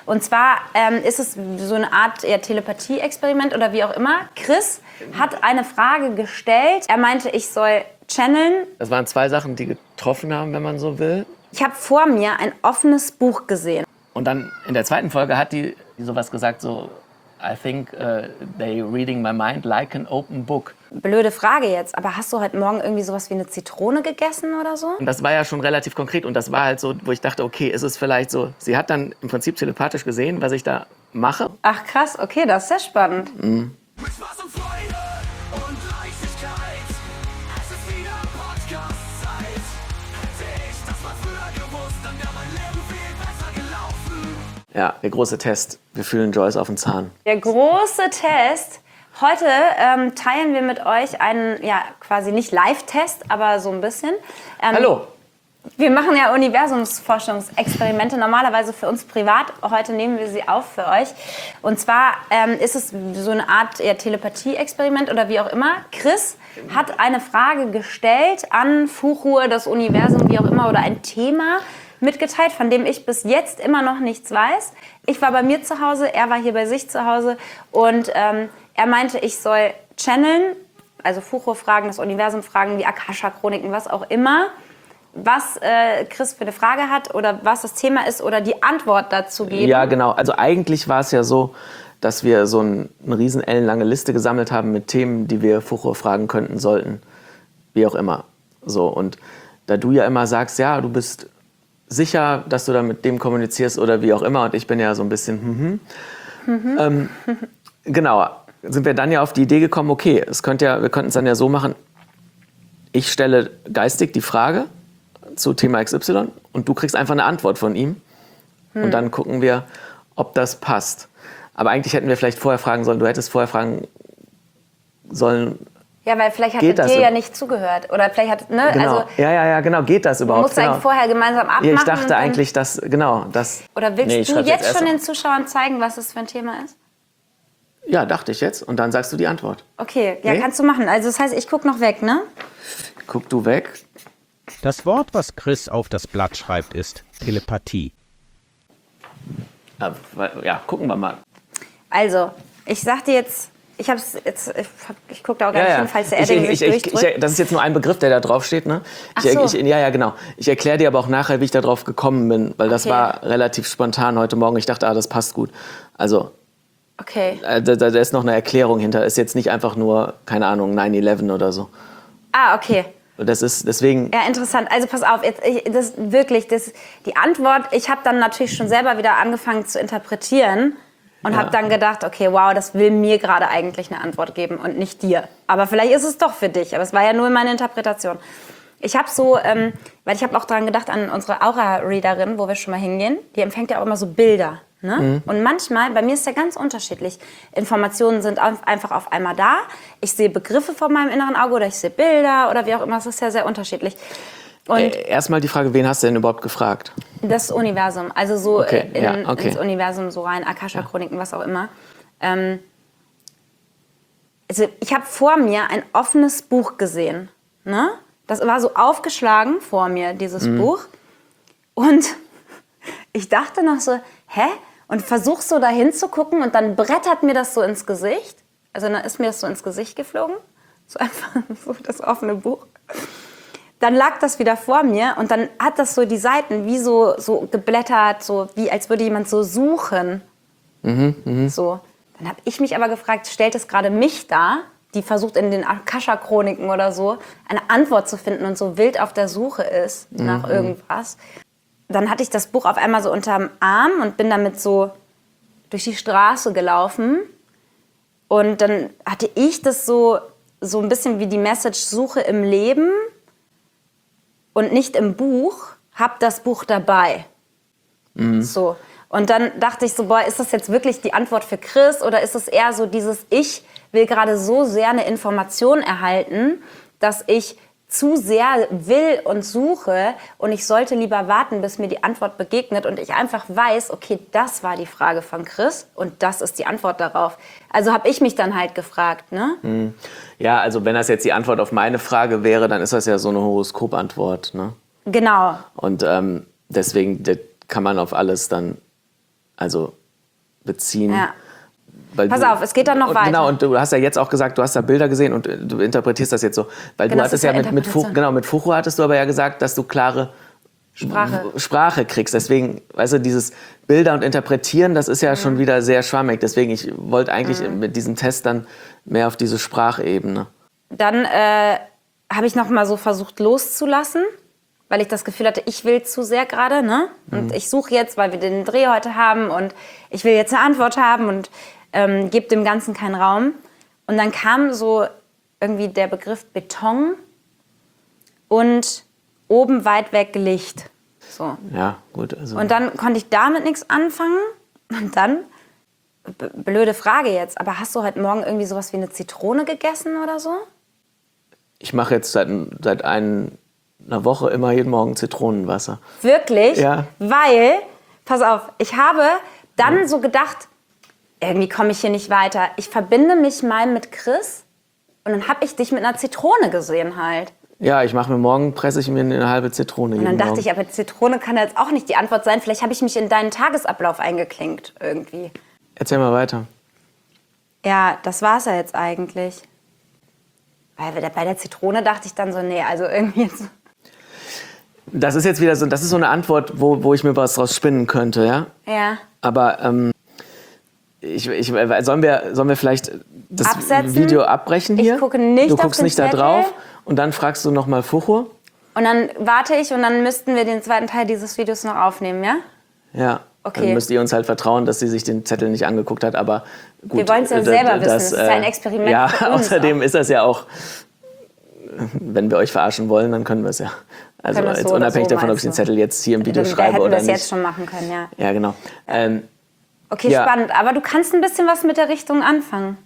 Und zwar ist es so eine Art Telepathie-Experiment oder wie auch immer. Chris hat eine Frage gestellt. Er meinte, ich soll channeln. Das waren 2 Sachen, die getroffen haben, wenn man so will. Ich habe vor mir ein offenes Buch gesehen. Und dann in der 2. Folge hat die sowas gesagt, so I think they reading my mind like an open book. Blöde Frage jetzt, aber hast du heute Morgen irgendwie sowas wie eine Zitrone gegessen oder so? Und das war ja schon relativ konkret und das war halt so, wo ich dachte, okay, ist es vielleicht so, sie hat dann im Prinzip telepathisch gesehen, was ich da mache. Ach krass, okay, das ist sehr spannend. Mit Spaß und Freude und Leichtigkeit. Es ist wieder Podcast-Zeit. Hätte ich das mal früher gewusst, dann wäre mein Leben viel besser gelaufen. Ja, der große Test. Wir fühlen Joyce auf den Zahn. Der große Test. Heute teilen wir mit euch einen, ja, quasi nicht Live-Test, aber so ein bisschen. Hallo. Wir machen ja Universumsforschungsexperimente, normalerweise für uns privat. Heute nehmen wir sie auf für euch. Und zwar ist es so eine Art Telepathie-Experiment oder wie auch immer. Chris hat eine Frage gestellt an Fuchur, das Universum, wie auch immer, oder ein Thema mitgeteilt, von dem ich bis jetzt immer noch nichts weiß. Ich war bei mir zu Hause, er war hier bei sich zu Hause und er meinte, ich soll channeln, also Fuchur fragen, das Universum fragen, die Akasha-Chroniken, was auch immer, was Chris für eine Frage hat oder was das Thema ist oder die Antwort dazu geben. Ja, genau. Also eigentlich war es ja so, dass wir so eine riesen ellenlange Liste gesammelt haben mit Themen, die wir Fuchur fragen könnten, sollten, wie auch immer. So, und da du ja immer sagst, ja, du bist sicher, dass du da mit dem kommunizierst oder wie auch immer, und ich bin ja so ein bisschen genau, sind wir dann ja auf die Idee gekommen, okay, wir könnten es dann ja so machen, ich stelle geistig die Frage zu Thema XY und du kriegst einfach eine Antwort von ihm und dann gucken wir, ob das passt. Aber eigentlich hätten wir vielleicht vorher fragen sollen, du hättest vorher fragen sollen. Ja, weil vielleicht hat er dir ja nicht zugehört. Oder vielleicht hat, ne? Genau. Also, ja, genau. Geht das überhaupt? Man muss eigentlich vorher gemeinsam abmachen. Ja, ich dachte eigentlich, dass, genau, das... Oder willst du jetzt schon den Zuschauern zeigen, was es für ein Thema ist? Ja, dachte ich jetzt. Und dann sagst du die Antwort. Okay, ja, kannst du machen. Also das heißt, ich guck noch weg, ne? Guck du weg. Das Wort, was Chris auf das Blatt schreibt, ist Telepathie. Ja, gucken wir mal. Also, ich sag dir jetzt... Ich gucke da auch gar nicht hin, falls der Edding sich durchdrückt. Das ist jetzt nur ein Begriff, der da drauf steht, ne? Ach so. Ja, genau. Ich erkläre dir aber auch nachher, wie ich da drauf gekommen bin, weil das war relativ spontan heute Morgen. Ich dachte, das passt gut. Also, okay. Da ist noch eine Erklärung hinter. Ist jetzt nicht einfach nur, keine Ahnung, 9/11 oder so. Ah, okay. Das ist deswegen... Ja, interessant. Also pass auf, die Antwort, ich habe dann natürlich schon selber wieder angefangen zu interpretieren. Und habe dann gedacht, okay, wow, das will mir gerade eigentlich eine Antwort geben und nicht dir. Aber vielleicht ist es doch für dich. Aber es war ja nur meine Interpretation. Ich habe so, weil ich habe auch daran gedacht, an unsere Aura-Readerin, wo wir schon mal hingehen. Die empfängt ja auch immer so Bilder. Ne? Und manchmal, bei mir ist ja ganz unterschiedlich. Informationen sind einfach auf einmal da. Ich sehe Begriffe vor meinem inneren Auge oder ich sehe Bilder oder wie auch immer. Das ist ja sehr unterschiedlich. Und erstmal die Frage, wen hast du denn überhaupt gefragt? Das Universum, also so ins Universum so rein, Akasha-Chroniken, was auch immer. Also ich habe vor mir ein offenes Buch gesehen. Ne? Das war so aufgeschlagen vor mir, dieses Buch. Und ich dachte noch so, hä? Und versuch so dahin zu gucken und dann brettert mir das so ins Gesicht. Also dann ist mir das so ins Gesicht geflogen. So einfach so das offene Buch. Dann lag das wieder vor mir und dann hat das so die Seiten wie so geblättert, so wie als würde jemand so suchen. So. Dann habe ich mich aber gefragt, stellt es gerade mich dar, die versucht in den Akasha-Chroniken oder so eine Antwort zu finden und so wild auf der Suche ist nach irgendwas. Dann hatte ich das Buch auf einmal so unterm Arm und bin damit so durch die Straße gelaufen. Und dann hatte ich das so ein bisschen wie die Message Suche im Leben. Und nicht im Buch, hab das Buch dabei. So. Und dann dachte ich so, boah, ist das jetzt wirklich die Antwort für Chris? Oder ist es eher so dieses, ich will gerade so sehr eine Information erhalten, dass ich zu sehr will und suche und ich sollte lieber warten, bis mir die Antwort begegnet und ich einfach weiß, okay, das war die Frage von Chris und das ist die Antwort darauf. Also habe ich mich dann halt gefragt, ne? Ja, also wenn das jetzt die Antwort auf meine Frage wäre, dann ist das ja so eine Horoskopantwort, ne? Genau. Und deswegen kann man auf alles dann also beziehen. Ja. Weil Pass auf, es geht dann noch weiter. Genau, und du hast ja jetzt auch gesagt, du hast da Bilder gesehen und du interpretierst das jetzt so. Weil Genau, du hattest das ja ist ja mit Interpretation. Fucho hattest du aber ja gesagt, dass du klare Sprache kriegst. Deswegen, weißt du, dieses Bilder und Interpretieren, das ist ja schon wieder sehr schwammig. Deswegen, ich wollte eigentlich mit diesem Test dann mehr auf diese Sprachebene. Dann habe ich noch mal so versucht loszulassen, weil ich das Gefühl hatte, ich will zu sehr gerade, ne? Und ich suche jetzt, weil wir den Dreh heute haben und ich will jetzt eine Antwort haben und gebe dem Ganzen keinen Raum. Und dann kam so irgendwie der Begriff Beton und oben weit weg Licht. So. Ja, gut. Also Und dann konnte ich damit nichts anfangen. Und dann, blöde Frage jetzt, aber hast du heute Morgen irgendwie sowas wie eine Zitrone gegessen oder so? ich mache jetzt seit einer Woche immer jeden Morgen Zitronenwasser. Wirklich? Ja. Weil, pass auf, ich habe dann so gedacht, irgendwie komme ich hier nicht weiter. Ich verbinde mich mal mit Chris und dann habe ich dich mit einer Zitrone gesehen halt. Ja, presse ich mir eine halbe Zitrone Und dann dachte ich, aber Zitrone kann jetzt auch nicht die Antwort sein. Vielleicht habe ich mich in deinen Tagesablauf eingeklinkt irgendwie. Erzähl mal weiter. Ja, das war's ja jetzt eigentlich. Weil bei der Zitrone dachte ich dann so, nee, also irgendwie jetzt... Das ist jetzt wieder so, das ist so eine Antwort, wo ich mir was draus spinnen könnte, ja? Ja. Aber sollen wir vielleicht das Absetzen? Video abbrechen hier? Ich gucke nicht Du auf guckst den nicht da Zettel. drauf und dann fragst du nochmal Fucho. Und dann warte ich und dann müssten wir den zweiten Teil dieses Videos noch aufnehmen, ja? Ja. Okay. Dann müsst ihr uns halt vertrauen, dass sie sich den Zettel nicht angeguckt hat, aber gut. Wir wollen es ja selber wissen. Das ist ja ein Experiment Ja, für uns außerdem auch. ist das ja auch, wenn wir euch verarschen wollen, dann können wir es ja. Also Können wir es jetzt so oder unabhängig so, davon, ob ich den meinst du? Zettel jetzt hier im Video Dann schreibe hätten oder wir es nicht. jetzt schon machen können, ja. Ja, genau. Okay, Ja. spannend. Aber du kannst ein bisschen was mit der Richtung anfangen.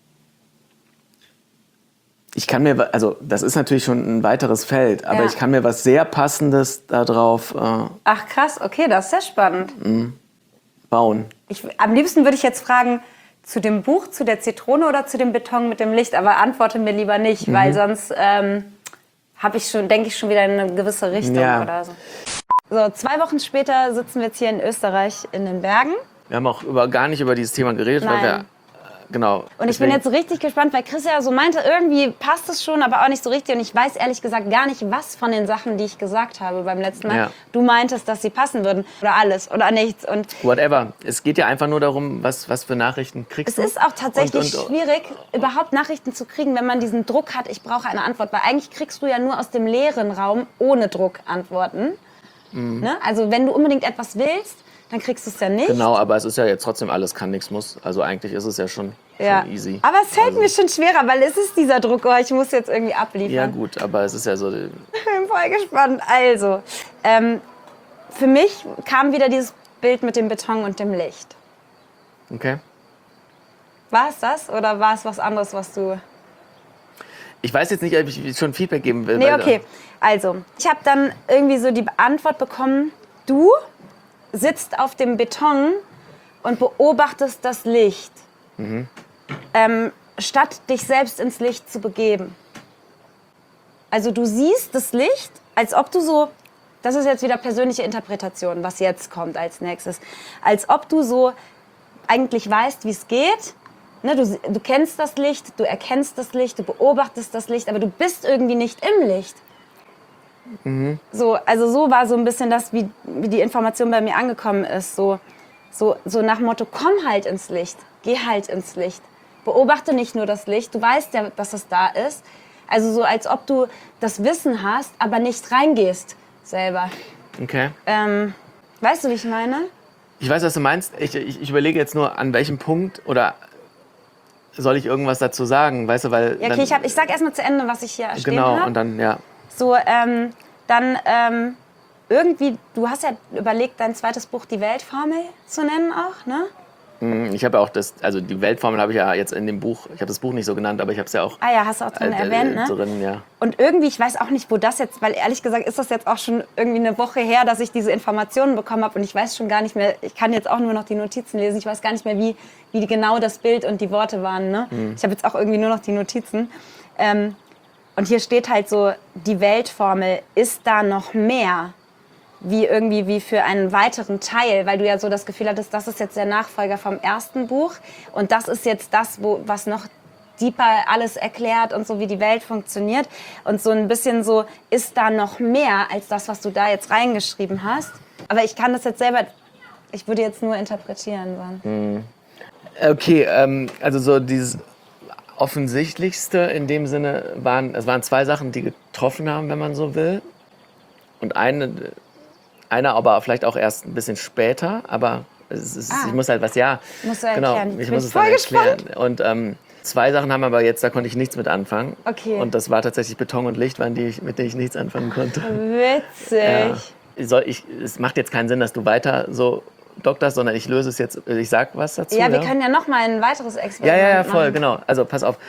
Ich kann mir, also das ist natürlich schon ein weiteres Feld, aber Ja. ich kann mir was sehr Passendes darauf Ach krass, okay, das ist sehr spannend. bauen. Am liebsten würde ich jetzt fragen, zu dem Buch, zu der Zitrone oder zu dem Beton mit dem Licht, aber antworte mir lieber nicht, weil sonst denke ich schon wieder in eine gewisse Richtung Ja. oder so. So, 2 Wochen später sitzen wir jetzt hier in Österreich in den Bergen. Wir haben auch gar nicht über dieses Thema geredet, weil wir, Nein. genau. Und ich bin jetzt richtig gespannt, weil Chris ja so meinte, irgendwie passt es schon, aber auch nicht so richtig. Und ich weiß ehrlich gesagt gar nicht, was von den Sachen, die ich gesagt habe beim letzten Mal, Ja. du meintest, dass sie passen würden. Oder alles oder nichts. Und Whatever. Es geht ja einfach nur darum, was für Nachrichten kriegst es du. ist auch tatsächlich Und- schwierig, überhaupt Nachrichten zu kriegen, wenn man diesen Druck hat, ich brauche eine Antwort. Weil eigentlich kriegst du ja nur aus dem leeren Raum ohne Druck Antworten. Ne? Also wenn du unbedingt etwas willst, dann kriegst du es ja nicht. Genau, aber es ist ja jetzt trotzdem alles kann, nichts muss. Also eigentlich ist es ja schon easy. Aber es fällt mir schon schwerer, weil es ist dieser Druck, oh, ich muss jetzt irgendwie abliefern. Ja gut, aber es ist ja so, Ich bin voll gespannt. Also, für mich kam wieder dieses Bild mit dem Beton und dem Licht. okay. War es das oder war es was anderes, was du... Ich weiß jetzt nicht, ob ich schon Feedback geben will. Nee, weil- okay. Also, ich habe dann irgendwie so die Antwort bekommen, du sitzt auf dem Beton und beobachtest das Licht, statt dich selbst ins Licht zu begeben. Also du siehst das Licht, als ob du so, das ist jetzt wieder persönliche Interpretation, was jetzt kommt als nächstes, als ob du so eigentlich weißt, wie es geht. Ne, du kennst das Licht, du erkennst das Licht, du beobachtest das Licht, aber du bist irgendwie nicht im Licht. So, also so war so ein bisschen das, wie die Information bei mir angekommen ist. So nach dem Motto, komm halt ins Licht, geh halt ins Licht. Beobachte nicht nur das Licht, du weißt ja, dass es da ist. Also so, als ob du das Wissen hast, aber nicht reingehst selber. Okay. Weißt du, wie ich meine? Ich weiß, was du meinst. Ich überlege jetzt nur, an welchem Punkt oder soll ich irgendwas dazu sagen, weißt du, weil... Ja, okay, ich sag erstmal zu Ende, was ich hier stehen Genau, habe. und dann, ja. So, dann irgendwie, du hast ja überlegt, dein zweites Buch Die Weltformel zu nennen auch, ne? Ich habe ja auch die Weltformel habe ich ja jetzt in dem Buch, ich habe das Buch nicht so genannt, aber ich habe es ja auch Ah ja, hast du auch drin erwähnt, ne? drin, ja. Und irgendwie, ich weiß auch nicht, wo das jetzt, weil ehrlich gesagt ist das jetzt auch schon irgendwie eine Woche her, dass ich diese Informationen bekommen habe und ich weiß schon gar nicht mehr, ich kann jetzt auch nur noch die Notizen lesen, ich weiß gar nicht mehr, wie genau das Bild und die Worte waren, ne? Ich habe jetzt auch irgendwie nur noch die Notizen. Und hier steht halt so, die Weltformel, ist da noch mehr? wie für einen weiteren Teil, weil du ja so das Gefühl hattest, das ist jetzt der Nachfolger vom ersten Buch und das ist jetzt das, was noch deeper alles erklärt und so, wie die Welt funktioniert. Und so ein bisschen so, ist da noch mehr als das, was du da jetzt reingeschrieben hast? Aber ich kann das jetzt selber, ich würde jetzt nur interpretieren. So. Okay, also so dieses Offensichtlichste in dem Sinne es waren zwei Sachen, die getroffen haben, wenn man so will. Und einer aber vielleicht auch erst ein bisschen später, aber ich muss halt was, Musst du erklären. Genau, ich bin muss es voll dann erklären. gespannt. Und zwei Sachen haben aber jetzt, da konnte ich nichts mit anfangen. Okay. Und das war tatsächlich Beton und Licht, mit denen ich nichts anfangen konnte. Witzig. Es macht jetzt keinen Sinn, dass du weiter so dokterst, sondern ich löse es jetzt, ich sag was dazu. Ja, wir können ja noch mal ein weiteres Experiment Ja, voll, machen. genau. Also pass auf.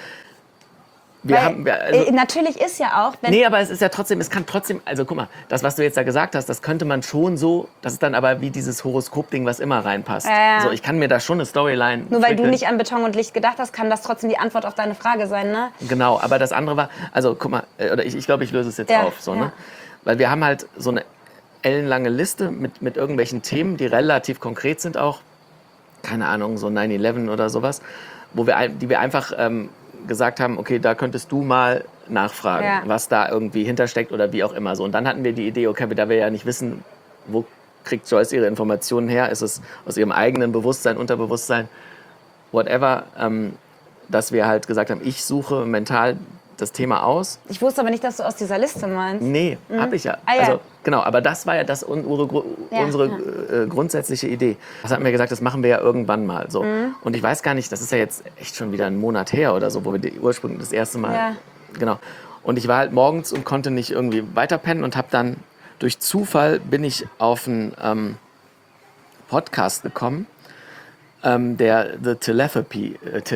Natürlich ist ja auch, wenn Nee, aber es kann trotzdem, also guck mal, das, was du jetzt da gesagt hast, das könnte man schon so, das ist dann aber wie dieses Horoskop-Ding, was immer reinpasst. Ja. So, ich kann mir da schon eine Storyline nur weil du entwickeln. nicht an Beton und Licht gedacht hast, kann das trotzdem die Antwort auf deine Frage sein, ne? Genau, aber das andere war, also guck mal, oder ich glaube, ich löse es jetzt Ja, auf, so, ja. ne? Weil wir haben halt so eine ellenlange Liste mit irgendwelchen Themen, die relativ konkret sind auch, keine Ahnung, so 9/11 oder sowas, die wir einfach gesagt haben, okay, da könntest du mal nachfragen, Ja. was da irgendwie hintersteckt oder wie auch immer so. Und dann hatten wir die Idee, okay, da wir ja nicht wissen, wo kriegt Joyce ihre Informationen her, ist es aus ihrem eigenen Bewusstsein, Unterbewusstsein, whatever, dass wir halt gesagt haben, ich suche mental das Thema aus. Ich wusste aber nicht, dass du aus dieser Liste meinst. Nee, hab ich ja. Ah, ja. Also, genau, aber das war ja unsere grundsätzliche Idee. Das hatten wir gesagt, das machen wir ja irgendwann mal. So. Und ich weiß gar nicht, das ist ja jetzt echt schon wieder einen Monat her oder so, wo wir ursprünglich das erste Mal. Ja. Genau. Und ich war halt morgens und konnte nicht irgendwie weiterpennen und habe dann durch Zufall bin ich auf einen Podcast gekommen, der The Telepathy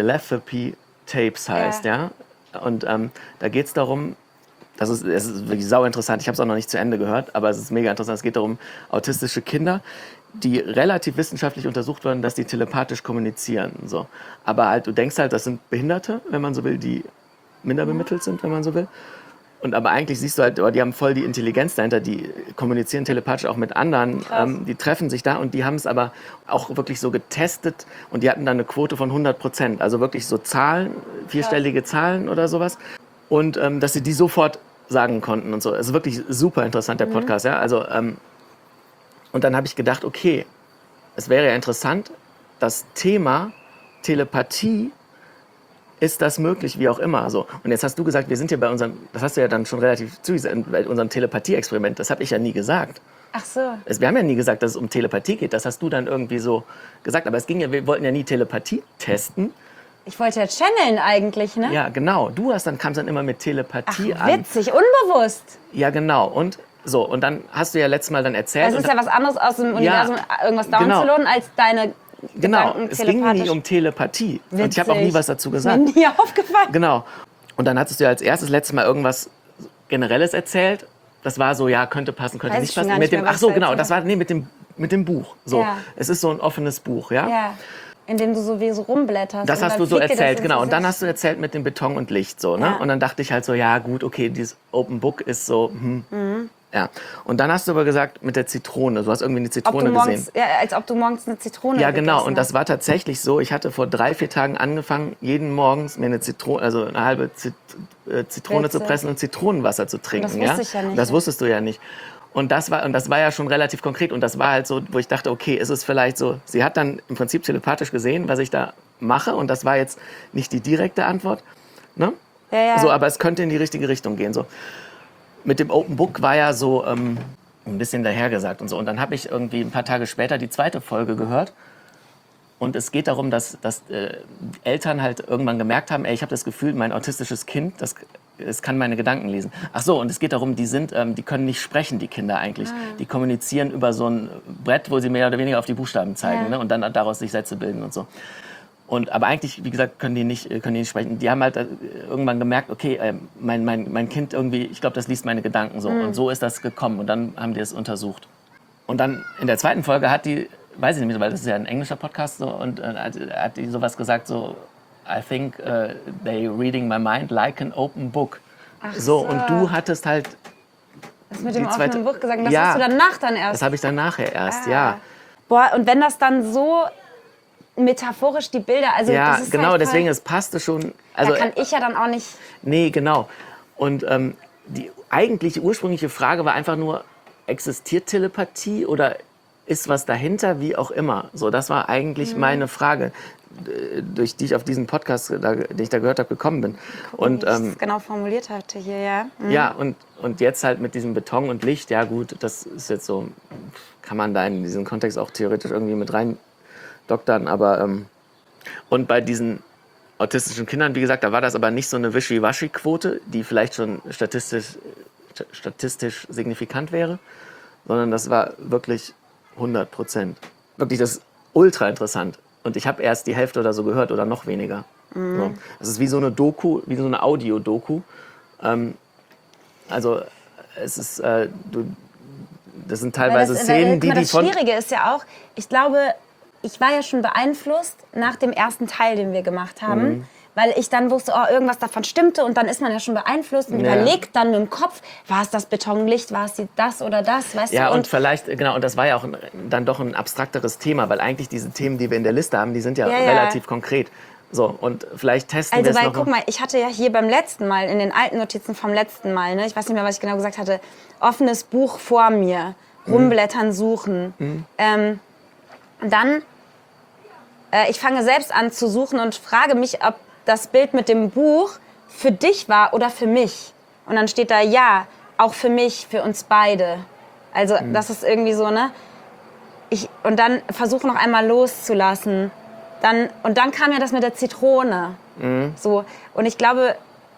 Tapes heißt, ja. Und da geht es darum, es ist wirklich sau interessant, ich habe es auch noch nicht zu Ende gehört, aber es ist mega interessant. Es geht darum, autistische Kinder, die relativ wissenschaftlich untersucht werden, dass die telepathisch kommunizieren. So. Aber halt, du denkst halt, das sind Behinderte, wenn man so will, die minder bemittelt sind, wenn man so will. Und aber eigentlich siehst du halt, die haben voll die Intelligenz dahinter, die kommunizieren telepathisch auch mit anderen, die treffen sich da und die haben es aber auch wirklich so getestet und die hatten dann eine Quote von 100%, also wirklich so Zahlen, vierstellige Zahlen oder sowas und dass sie die sofort sagen konnten und so. Es ist wirklich super interessant, der Podcast, ja, also und dann habe ich gedacht, okay, es wäre ja interessant, das Thema Telepathie, ist das möglich, wie auch immer. So. Und jetzt hast du gesagt, wir sind hier bei unserem, das hast du ja dann schon relativ zugesagt, bei unserem Telepathie-Experiment, das habe ich ja nie gesagt. Ach so. Wir haben ja nie gesagt, dass es um Telepathie geht, das hast du dann irgendwie so gesagt. Aber es ging ja, wir wollten ja nie Telepathie testen. Ich wollte ja channeln eigentlich, ne? Ja, genau. Kamst dann immer mit Telepathie Ach, an. witzig, unbewusst. Ja, genau. Und so, und dann hast du ja letztes Mal dann erzählt. Das ist ja was anderes aus dem Universum, irgendwas downzuladen, als deine Genau, Gedanken es ging telepathisch. nie um Telepathie. Witzig. Und ich habe auch nie was dazu gesagt. Ist mir nie aufgefallen. Genau. Und dann hattest du ja als erstes letztes Mal irgendwas Generelles erzählt. Das war so, ja, könnte passen, könnte Weiß nicht ich schon passen. gar nicht mehr, was Ach so, du genau, erzählt das war mit dem Buch. So. Ja. Es ist so ein offenes Buch, ja? Ja, indem du so wie so rumblätterst. Das und hast dann du so fliegt dir das erzählt, ins genau. Und dann Gesicht. hast du erzählt mit dem Beton und Licht, so, ne? Ja. Und dann dachte ich halt so, ja, gut, okay, dieses Open Book ist so, ja. Und dann hast du aber gesagt, mit der Zitrone, du hast irgendwie eine Ob Zitrone du gesehen. morgens, ja, als ob du morgens eine Zitrone Ja, genau. gegessen Und das hast. war tatsächlich so. Ich hatte vor 3-4 Tagen angefangen, jeden Morgens mir eine Zitrone, also eine halbe Zitrone zu Witzig. pressen und Zitronenwasser zu trinken. Das wusste ich ja nicht. Das wusstest du ja nicht. Und das war ja schon relativ konkret. Und das war halt so, wo ich dachte, okay, ist es vielleicht so. Sie hat dann im Prinzip telepathisch gesehen, was ich da mache. Und das war jetzt nicht die direkte Antwort. Ne? Ja. So, aber es könnte in die richtige Richtung gehen. So. Mit dem Open Book war ja so ein bisschen dahergesagt und so. Und dann habe ich irgendwie ein paar Tage später die zweite Folge gehört. Und es geht darum, dass Eltern halt irgendwann gemerkt haben, ey, ich habe das Gefühl, mein autistisches Kind, es kann meine Gedanken lesen. Ach so, und es geht darum, die können nicht sprechen, die Kinder eigentlich. Die kommunizieren über so ein Brett, wo sie mehr oder weniger auf die Buchstaben zeigen, Ja. ne? Und dann daraus sich Sätze bilden und so. Aber eigentlich, wie gesagt, können die nicht sprechen. Die haben halt irgendwann gemerkt, okay, mein Kind irgendwie, ich glaube, das liest meine Gedanken so. Und so ist das gekommen. Und dann haben die es untersucht. Und dann in der zweiten Folge hat die, weiß ich nicht, weil das ist ja ein englischer Podcast, so, und hat die sowas gesagt, so, I think they reading my mind like an open book. Ach So, und du hattest halt Das mit dem die zweite- offenen Buch gesagt. Das Ja. hast du danach dann erst. Das habe ich dann nachher erst, Ah. ja. Boah, und wenn das dann so metaphorisch die Bilder, also Ja, das ist genau, halt voll, deswegen, es passte schon. Also, da kann ich ja dann auch nicht. nee, genau. Und die eigentliche ursprüngliche Frage war einfach nur, existiert Telepathie oder ist was dahinter, wie auch immer? So, das war eigentlich meine Frage, durch die ich auf diesen Podcast, den ich da gehört habe, gekommen bin. Und wie ich es genau formuliert hatte hier, ja. ja, und jetzt halt mit diesem Beton und Licht, ja gut, das ist jetzt so, kann man da in diesen Kontext auch theoretisch irgendwie mit rein doktern, aber und bei diesen autistischen Kindern, wie gesagt, da war das aber nicht so eine Wischiwaschi-Quote, die vielleicht schon statistisch signifikant wäre, sondern das war wirklich 100%. Wirklich, das ist ultra interessant. Und ich habe erst die Hälfte oder so gehört oder noch weniger. So. Das ist wie so eine Doku, wie so eine Audio-Doku. Also es ist, das sind teilweise Szenen, die das von... Schwierige ist ja auch, ich glaube, ich war ja schon beeinflusst nach dem ersten Teil, den wir gemacht haben, weil ich dann wusste, oh, irgendwas davon stimmte und dann ist man ja schon beeinflusst und Ja. überlegt dann im Kopf, war es das Betonlicht, war es das oder das, weißt Ja, du? und vielleicht, genau, und das war ja auch dann doch ein abstrakteres Thema, weil eigentlich diese Themen, die wir in der Liste haben, die sind ja, Ja, ja. relativ konkret. So, und vielleicht testen Also, wir es weil, noch. guck mal, ich hatte ja hier beim letzten Mal, in den alten Notizen vom letzten Mal, ne, ich weiß nicht mehr, was ich genau gesagt hatte, offenes Buch vor mir, rumblättern, suchen. Dann, ich fange selbst an zu suchen und frage mich, ob das Bild mit dem Buch für dich war oder für mich. Und dann steht da, ja, auch für mich, für uns beide. Also, das ist irgendwie so, ne? Und dann versuche noch einmal loszulassen. Und dann kam ja das mit der Zitrone. So. Und ich glaube,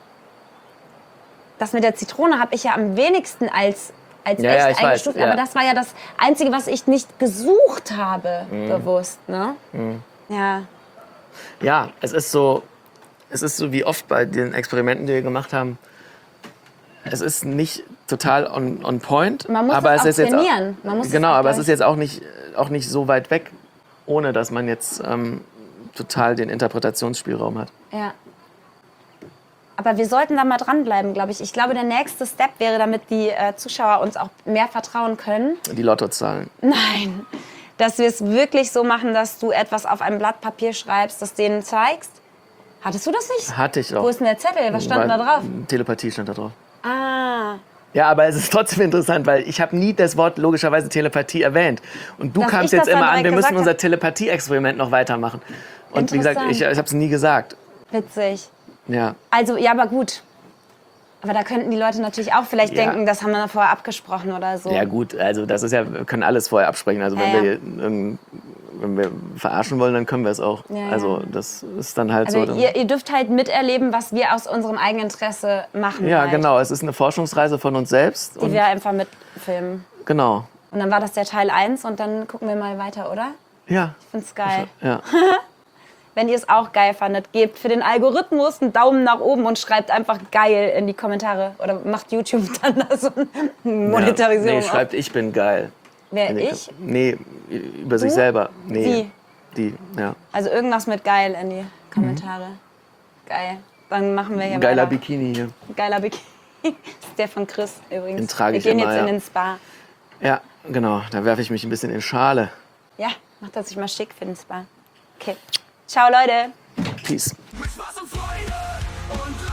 das mit der Zitrone habe ich ja am wenigsten als Ja, echt ja, ich weiß, eingestuft. ja. Aber das war ja das Einzige, was ich nicht gesucht habe, bewusst. Ne? Ja. Ja, es ist so wie oft bei den Experimenten, die wir gemacht haben. Es ist nicht total on point. Man muss aber es auch ist jetzt trainieren. Man muss es genau, auch, aber es glaub ist jetzt auch nicht so weit weg, ohne dass man jetzt total den Interpretationsspielraum hat. Ja. Aber wir sollten da mal dranbleiben, glaube ich. Ich glaube, der nächste Step wäre, damit die Zuschauer uns auch mehr vertrauen können. Die Lottozahlen. Nein. Dass wir es wirklich so machen, dass du etwas auf ein Blatt Papier schreibst, das denen zeigst. Hattest du das nicht? Hatte ich auch. Wo ist denn der Zettel? Was stand denn da drauf? Telepathie stand da drauf. Ah. Ja, aber es ist trotzdem interessant, weil ich habe nie das Wort logischerweise Telepathie erwähnt. Und du Dass kamst ich das jetzt immer dann an, wir direkt müssen gesagt unser hab. Telepathie-Experiment noch weitermachen. Und wie gesagt, ich habe es nie gesagt. Witzig. Ja. Also, ja, aber gut. Aber da könnten die Leute natürlich auch vielleicht Ja. denken, das haben wir vorher abgesprochen oder so. Ja gut, also das ist ja, wir können alles vorher absprechen. Also wenn, Ja, ja. wenn wir verarschen wollen, dann können wir es auch. Ja, ja. Also das ist dann halt Also so. Dann, ihr dürft halt miterleben, was wir aus unserem Eigeninteresse machen. ja, halt, genau. Es ist eine Forschungsreise von uns selbst. Die Und, wir einfach mitfilmen. genau. Und dann war das der Teil 1 und dann gucken wir mal weiter, oder? Ja. Ich find's geil. Ja. Wenn ihr es auch geil fandet, gebt für den Algorithmus einen Daumen nach oben und schreibt einfach geil in die Kommentare. Oder macht YouTube dann da so eine Monetarisierung Nee, schreibt, ich bin geil. Wer, ich? Nee, über sich selber. Nee. Sie. Die, ja. Also irgendwas mit geil in die Kommentare. Geil. Dann machen wir hier Ein geiler weiter. Bikini hier. Geiler Bikini. Das ist der von Chris übrigens. Den trage wir ich gehen immer, jetzt ja. in den Spa. Ja, genau. Da werfe ich mich ein bisschen in Schale. Ja, macht das sich mal schick für den Spa. Okay. Ciao, Leute. Peace. Mit Spaß und Freude und